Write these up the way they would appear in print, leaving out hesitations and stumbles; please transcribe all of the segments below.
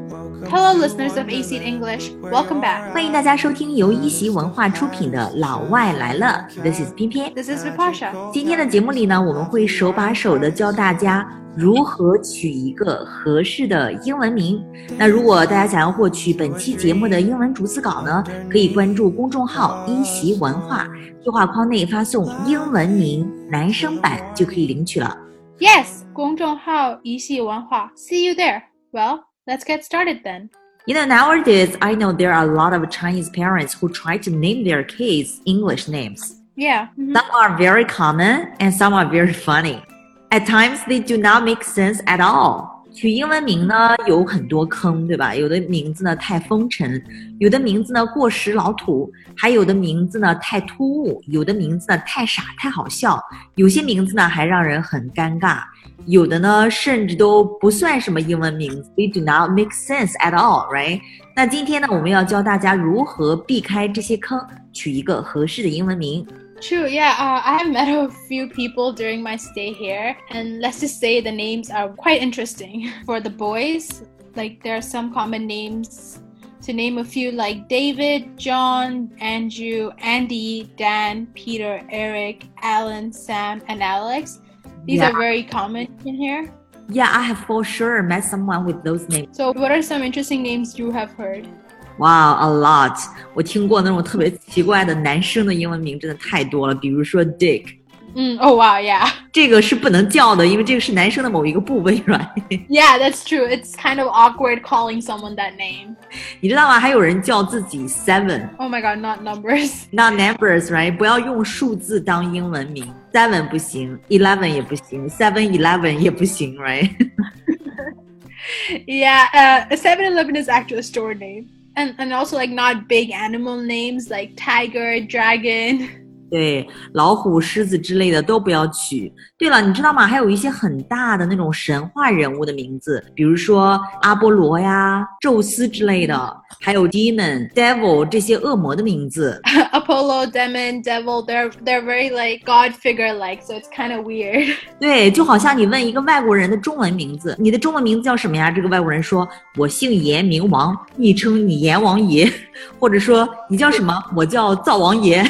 Hello, listeners of AC English. Welcome back. 欢迎大家收听由一席文化出品的《老外来了》，This is 偏偏。 This is Vipasha. 今天的节目里呢，我们会手把手的教大家如何取一个合适的英文名。那如果大家想要获取本期节目的英文逐词稿呢，可以关注公众号一席文化，对话框内发送英文名男生版就可以领取了。 Yes, 公众号一席文化. See you there. Well, let's get started then. You know, nowadays, I know there are a lot of Chinese parents who try to name their kids English names. Yeah. Some are very common and some are very funny. At times, they do not make sense at all. 取英文名呢有很多坑，对吧？有的名字呢太风尘，有的名字呢过时老土，还有的名字呢太突兀，有的名字呢太傻太好笑，有些名字呢还让人很尴尬，有的呢甚至都不算什么英文名字 They do not make sense at all, right? 那今天呢我们要教大家如何避开这些坑，取一个合适的英文名。 True, yeah. I have met a few people during my stay here, and let's just say the names are quite interesting. For the boys, like there are some common names. To name a few, like David, John, Andrew, Andy, Dan, Peter, Eric, Alan, Sam, and Alex. These are very common in here. Yeah, I have for sure met someone with those names. So what are some interesting names you have heard? Wow, a lot. 我听过那种特别奇怪的男生的英文名真的太多了，比如说 Dick。 Oh wow, yeah. 这个是不能叫的，因为这个是男生的某一个部位 right? Yeah, that's true. It's kind of awkward calling someone that name. 你知道吗？还有人叫自己 Seven. Oh my god, not numbers. Not numbers, right? 不要用数字当英文名。Seven 不行 ，11 也不行 ，7-Eleven 也不行 right? Yeah, 7-Eleven is actually a store name.And also like not big animal names like tiger, dragon. 对，老虎、狮子之类的都不要取。对了，你知道吗？还有一些很大的那种神话人物的名字，比如说阿波罗呀、宙斯之类的，还有 demon、devil 这些恶魔的名字。 Apollo, demon, devil, they're very like God figure like, so it's kind of weird. 对，就好像你问一个外国人的中文名字，你的中文名字叫什么呀？这个外国人说，我姓严名王，昵称你阎王爷，或者说你叫什么？我叫灶王爷。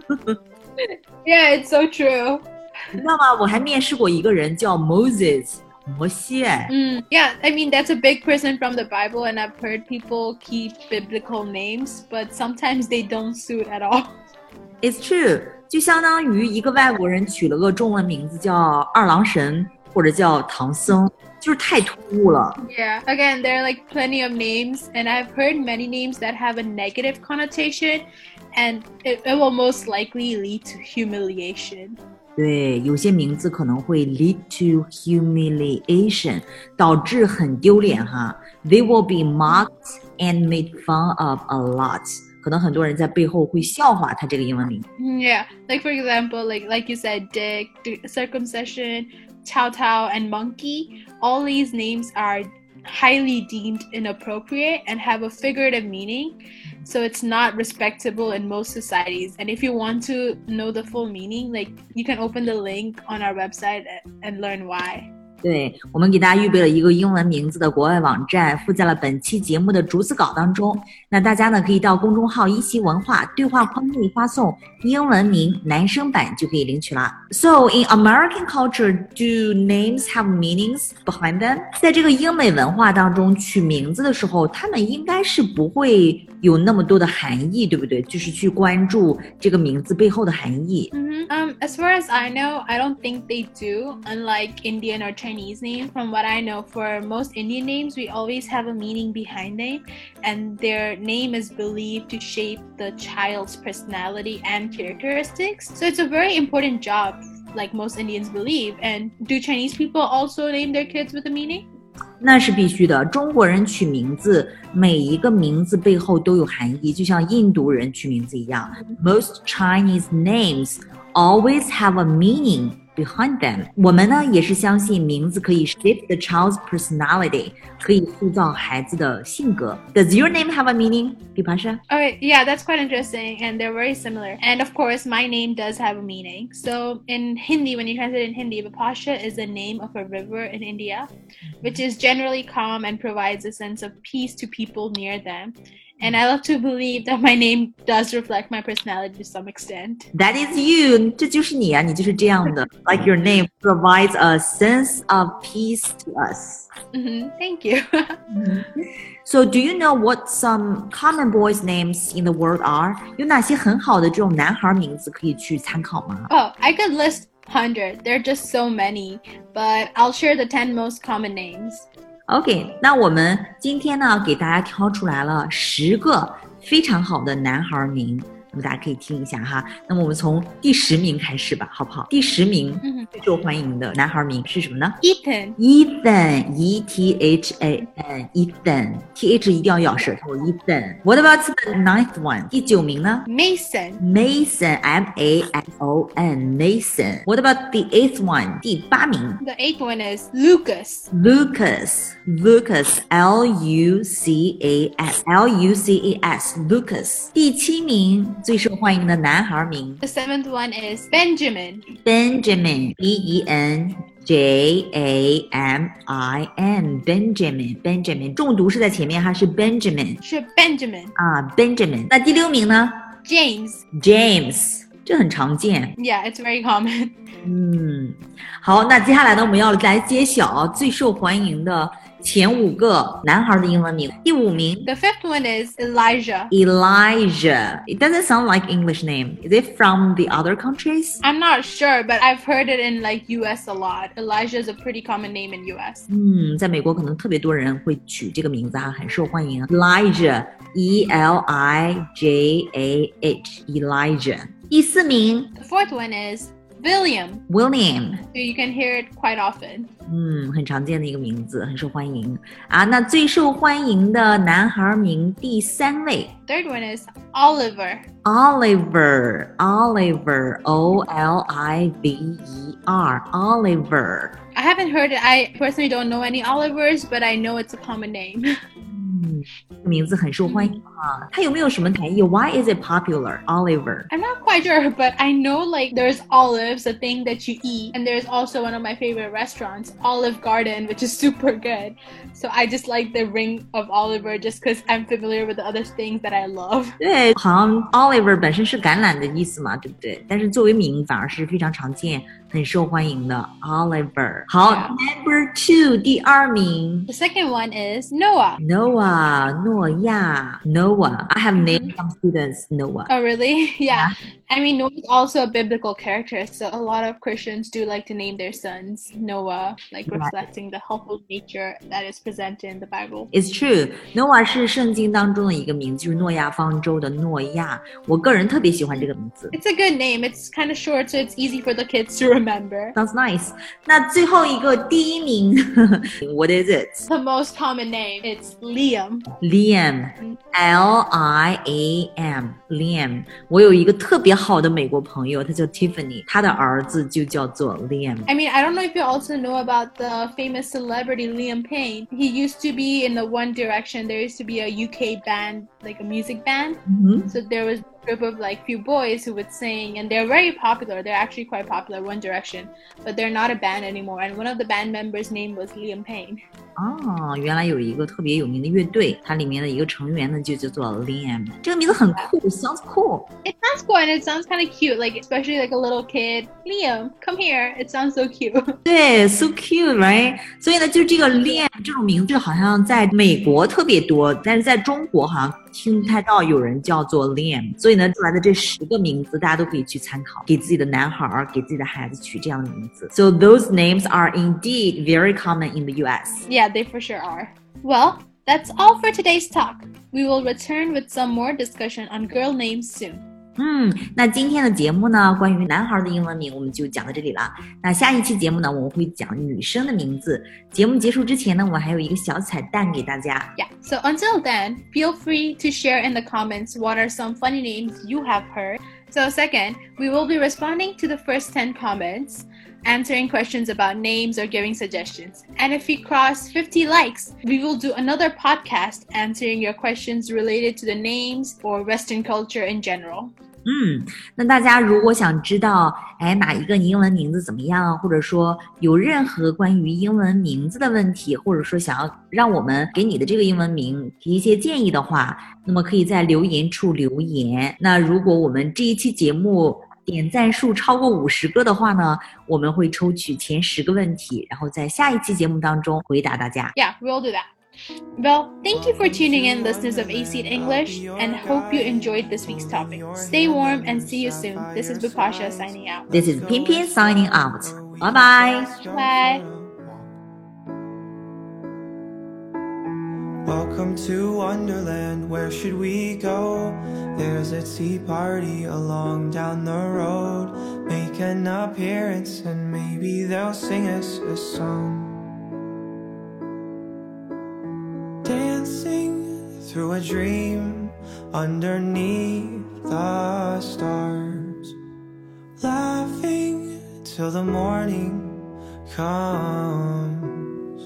Yeah, it's so true. 你知道吗？我还面试过一个人叫 Moses， 摩西。 Yeah, I mean that's a big person from the Bible, and I've heard people keep biblical names, but sometimes they don't suit at all. It's true， 就相当于一个外国人取了个中文名字叫二郎神或者叫唐僧，就是太突兀了。 Yeah, again, there are like plenty of names, and I've heard many names that have a negative connotation, and it will most likely lead to humiliation. 对，有些名字可能会 lead to humiliation， 导致很丢脸哈。They will be mocked and made fun of a lot。可能很多人在背后会笑话他这个英文名。 Yeah, like for example, like you said, Dick, circumcision, Chow Tao, and Monkey. All these names are highly deemed inappropriate and have a figurative meaning, so it's not respectable in most societies. And if you want to know the full meaning, like you can open the link on our website and learn why. 对，我们给大家预备了一个英文名字的国外网站，附在了本期节目的逐词稿当中。那大家呢可以到公众号一席文化对话框内发送英文名男生版就可以领取啦。So in American culture, do names have meanings behind them? 在这个英美文化当中，取名字的时候，他们应该是不会有那么多的含义，对不对？就是去关注这个名字背后的含义。 As far as I know, I don't think they do, unlike Indian or Chinese name. From what I know, for most Indian names, we always have a meaning behind them, and their name is believed to shape the child's personality and characteristics. So it's a very important job, like most Indians believe. And do Chinese people also name their kids with a meaning? 那是必须的，中国人取名字，每一个名字背后都有含义，就像印度人取名字一样。Most Chinese names always have a meaning behind them. 我们呢也是相信名字可以 shape the child's personality， 可以塑造孩子的性格。Does your name have a meaning, Bipasha? Okay, yeah, that's quite interesting, and they're very similar. And of course, my name does have a meaning. So in Hindi, when you translate in Hindi, Bipasha is the name of a river in India, which is generally calm and provides a sense of peace to people near them. And I love to believe that my name does reflect my personality to some extent. That is you. 这就是你啊，你就是这样的。Like your name provides a sense of peace to us. Thank you. So do you know what some common boys' names in the world are? 有哪些很好的这种男孩名字可以去参考吗？ Oh, I could list 100. There are just so many. But I'll share the 10 most common names. OK， 那我们今天呢，给大家挑出来了10个非常好的男孩名，那么大家可以听一下哈。那么我们从第10名开始吧，好不好？第10名最受欢迎的男孩名是什么呢 Ethan. Ethan, E-T-H-A-N, Ethan, T-H 一定要咬舌头 Ethan. What about the 9th one? 第9名呢 Mason. Mason, M-A-S-O-N, Mason. What about the 8th one? 第8名 The 8th one is Lucas. Lucas, L-U-C-A-S, L-U-C-A-S, Lucas. 第7名最受欢迎的男孩名 The 7th one is Benjamin. Benjamin, B-E-N-J-A-M-I-N, Benjamin. 重读是在前面哈，是 Benjamin Benjamin. 啊 Benjamin. 那第6名呢 James. 这很常见 Yeah, it's very common. 好，那接下来呢，我们要来揭晓最受欢迎的前5个男孩的英文名。第5名 The 5th one is Elijah. Elijah. It doesn't sound like English name. Is it from the other countries? I'm not sure, but I've heard it in like US a lot. Elijah is a pretty common name in US. 在美国可能特别多人会取这个名字很受欢迎。Elijah, E-L-I-J-A-H, Elijah. 第4名 The 4th one is William. William. So you can hear it quite often. 很常见的一个名字，很受欢迎啊。那最受欢迎的男孩名第3位 Third one is Oliver. Oliver, O-L-I-V-E-R, Oliver. I haven't heard it. I personally don't know any Olivers, but I know it's a common name. 名字很受欢迎啊。它有没有什么含义 Why is it popular, Oliver? I'm not quite sure, but I know like there's olives, a thing that you eat, and there's also one of my favorite restaurants, Olive Garden, which is super good. So I just like the ring of Oliver just because I'm familiar with the other things that I love. 对，好像 Oliver 本身是橄榄的意思嘛，对不对？但是作为名反而是非常常见、很受欢迎的 Oliver。好 ，Number 2， 第2名 The second one is Noah. Noah, 诺亚 Noah. I have named some students Noah. Oh, really? Yeah. I mean, Noah is also a biblical character, so a lot of Christians do like to name their sons Noah, like reflecting the helpful nature that is present in the Bible. It's true. Noah 是圣经当中的一个名字，就是诺亚方舟的诺亚。我个人特别喜欢这个名字。 It's a good name. It's kind of short, so it's easy for the kids to remember. Sounds nice. 那最后一个第1名What is it? The most common name, it's Liam. Liam, L-I-A-M, Liam. 我有一个特别好的美国朋友，他叫 Tiffany， 他的儿子就叫做 Liam。 I mean, I don't know if you also know about the famous celebrity Liam Payne. He used to be in the One Direction. There used to be a UK band, like a music band. So there was a group of like few boys who would sing, and they're very popular. They're actually quite popular, One Direction. But they're not a band anymore. And one of the band members' name was Liam Payne. 哦，原来有一个特别有名的乐队，它里面的一个成员呢就叫做 Liam。这个名字很酷 ，sounds cool。 It sounds cool and it sounds kind of cute, like especially like a little kid. Liam, come here. It sounds so cute. 对 ，so cute, right？ 所以呢，就这个 Liam 这种名字好像在美国特别多，但是在中国好像听不太到有人叫做 Liam。所以呢，出来的这10个名字，大家都可以去参考，给自己的男孩、给自己的孩子取这样的名字。So those names are indeed very common in the U.S. Yeah, they for sure are. Well, that's all for today's talk. We will return with some more discussion on girl names soon. 那今天的节目呢，关于男孩的英文名我们就讲到这里了。那下一期节目呢，我们会讲女生的名字。节目结束之前呢，我还有一个小彩蛋给大家。 Yeah, so until then, feel free to share in the comments what are some funny names you have heard. So second, we will be responding to the first 10 comments. answering questions about names or giving suggestions. And if we cross 50 likes, we will do another podcast answering your questions related to the names or Western culture in general. 那大家如果想知道哪一个英文名字怎么样，或者说有任何关于英文名字的问题，或者说想要让我们给你的这个英文名提一些建议的话，那么可以在留言处留言。那如果我们这一期节目点赞数超过50个的话呢，我们会抽取前10个问题，然后在下一期节目当中回答大家。 Yeah, we'll do that. Well, thank you for tuning in, listeners of AC English, and hope you enjoyed this week's topic. Stay warm and see you soon. This is Bipasha signing out. This is Pimpin signing out. Bye bye. Bye. Welcome to Wonderland, where should we go? There's a tea party along down the road. Make an appearance and maybe they'll sing us a song. Dancing through a dream underneath the stars, laughing till the morning comes.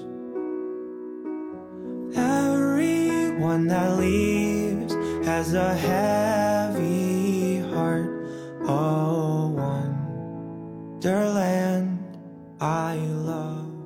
Everyone that leaves has a heavy heart. Oh, Wonderland I love.